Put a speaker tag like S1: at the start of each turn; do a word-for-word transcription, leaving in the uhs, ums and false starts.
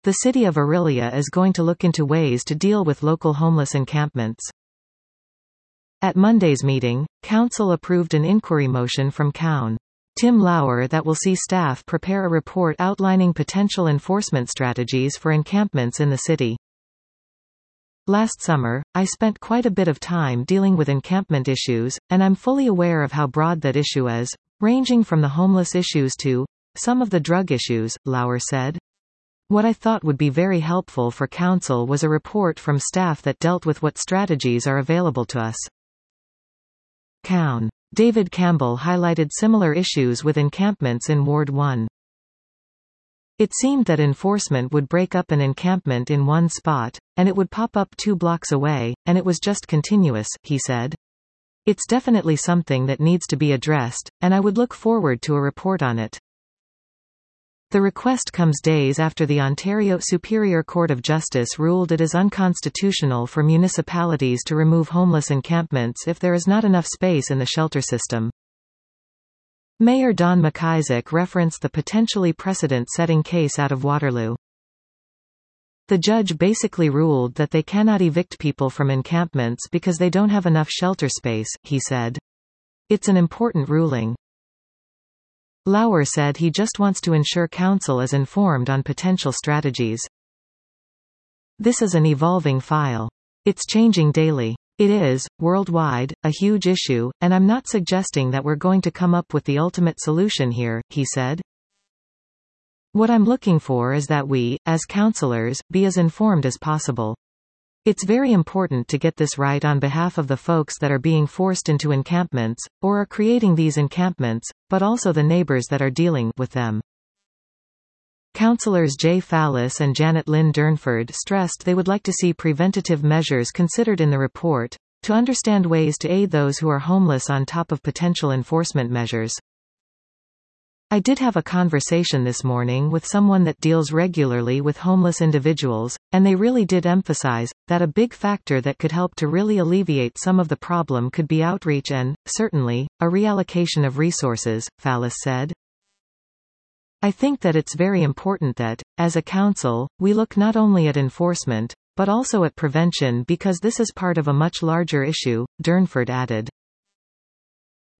S1: The city of Orillia is going to look into ways to deal with local homeless encampments. At Monday's meeting, Council approved an inquiry motion from Coun Tim Lauer that will see staff prepare a report outlining potential enforcement strategies for encampments in the city. Last summer, I spent quite a bit of time dealing with encampment issues, and I'm fully aware of how broad that issue is, ranging from the homeless issues to some of the drug issues, Lauer said. What I thought would be very helpful for Council was a report from staff that dealt with what strategies are available to us. Coun David Campbell highlighted similar issues with encampments in Ward one. It seemed that enforcement would break up an encampment in one spot, and it would pop up two blocks away, and it was just continuous, he said. It's definitely something that needs to be addressed, and I would look forward to a report on it. The request comes days after the Ontario Superior Court of Justice ruled it is unconstitutional for municipalities to remove homeless encampments if there is not enough space in the shelter system. Mayor Don McIsaac referenced the potentially precedent-setting case out of Waterloo. The judge basically ruled that they cannot evict people from encampments because they don't have enough shelter space, he said. It's an important ruling. Lauer said he just wants to ensure Council is informed on potential strategies. This is an evolving file. It's changing daily. It is, worldwide, a huge issue, and I'm not suggesting that we're going to come up with the ultimate solution here, he said. What I'm looking for is that we, as councillors, be as informed as possible. It's very important to get this right on behalf of the folks that are being forced into encampments, or are creating these encampments, but also the neighbors that are dealing with them. Councillors Jay Fallis and Janet Lynn Durnford stressed they would like to see preventative measures considered in the report, to understand ways to aid those who are homeless on top of potential enforcement measures. I did have a conversation this morning with someone that deals regularly with homeless individuals, and they really did emphasize that a big factor that could help to really alleviate some of the problem could be outreach and, certainly, a reallocation of resources, Fallis said. I think that it's very important that, as a council, we look not only at enforcement, but also at prevention because this is part of a much larger issue, Durnford added.